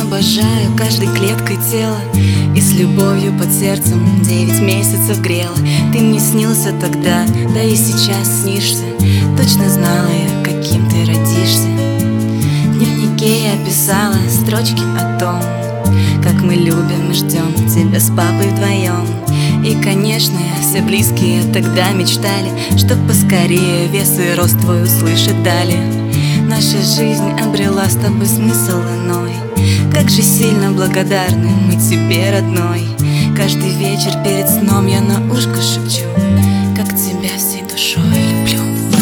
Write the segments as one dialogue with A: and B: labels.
A: обожаю каждой клеткой тела и с любовью под сердцем 9 месяцев грела. Ты мне снился тогда, да и сейчас снишься. Точно знала я, каким ты родишься. В дневнике я писала строчки о том, как мы любим и ждем тебя с папой вдвоем. И, конечно, все близкие тогда мечтали, чтоб поскорее вес и рост твой услышать дали. Наша жизнь обрела с тобой смысл иной. Как же сильно благодарны мы тебе, родной. Каждый вечер перед сном я на ушко шепчу, как тебя всей душой люблю.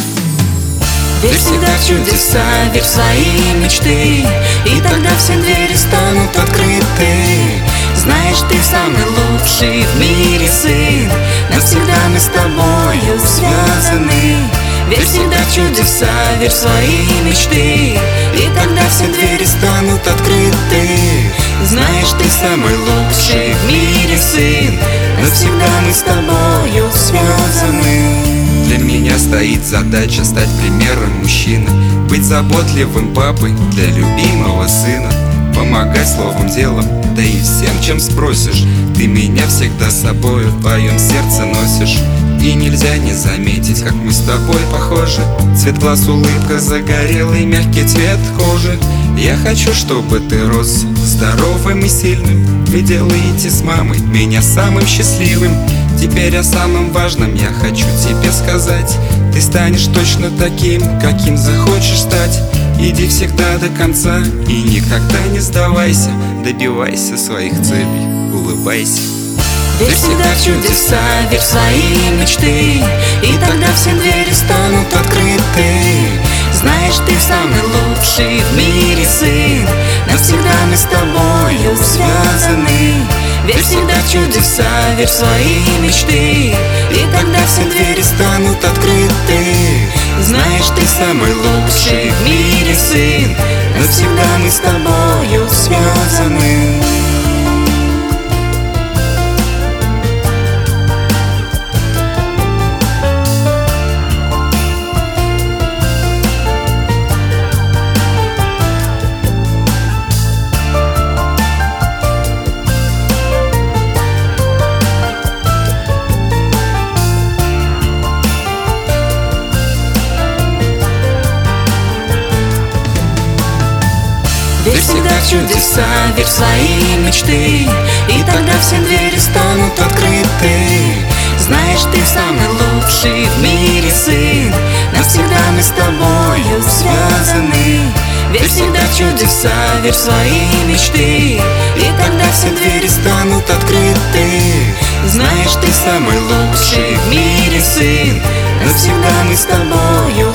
A: Верь всегда в чудеса, верь в свои мечты, и тогда все двери станут открыты. Знаешь, ты самый лучший в мире сын, навсегда мы с тобою связаны. Верь всегда в чудеса, верь в свои мечты, и тогда все двери станут открыты. Знаешь, ты самый лучший в мире сын, навсегда мы с тобою связаны.
B: Для меня стоит задача стать примером мужчины, быть заботливым папой для любимого сына, помогать словом, делом, да и всем, чем спросишь. Ты меня всегда с собой в твоем сердце носишь, и нельзя не заметить, как мы с тобой похожи. Цвет глаз, улыбка, загорелый мягкий цвет кожи. Я хочу, чтобы ты рос здоровым и сильным. Вы делаете с мамой меня самым счастливым. Теперь о самом важном я хочу тебе сказать. Ты станешь точно таким, каким захочешь стать. Иди всегда до конца и никогда не сдавайся. Добивайся своих целей, улыбайся.
A: Верь всегда в чудеса, верь в свои мечты, и тогда все двери станут открыты. Знаешь, ты самый лучший в мире сын, навсегда мы с тобою связаны. Верь всегда в чудеса, верь в свои мечты, и тогда все двери станут открыты. Знаешь, ты самый лучший в мире сын, навсегда мы с тобою связаны. Верь всегда в чудеса, верь в свои мечты, и тогда все двери станут открыты. Знаешь, ты самый лучший в мире сын, навсегда мы с тобою связаны. Верь всегда в чудеса, верь в свои мечты, и тогда все двери станут открыты. Знаешь, ты самый лучший в мире сын, навсегда мы с тобою